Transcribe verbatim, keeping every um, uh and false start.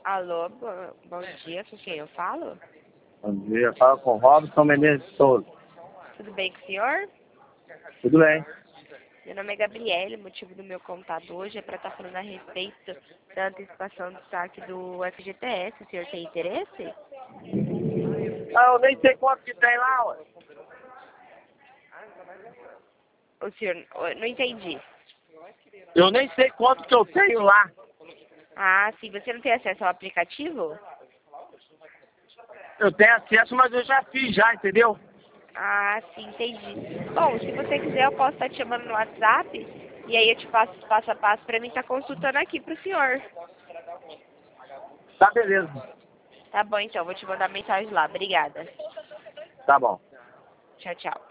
Alô, bo- bom dia, com quem eu falo? Bom dia, fala com Robson Menezes de Souza. Tudo bem com o senhor? Tudo bem? Meu nome é Gabriele, o motivo do meu contato hoje é para estar falando a respeito da antecipação do saque do F G T S. O senhor tem interesse? Ah, eu nem sei quanto que tem lá, ué. O senhor, eu não entendi. Eu nem sei quanto que eu tenho lá. Ah, sim, você não tem acesso ao aplicativo? Eu tenho acesso, mas eu já fiz já, entendeu? Ah, sim, entendi. Bom, se você quiser, eu posso estar te chamando no WhatsApp e aí eu te passo os passo a passo para mim estar consultando aqui pro senhor. Tá, beleza. Tá bom, então, vou te mandar mensagem lá. Obrigada. Tá bom. Tchau, tchau.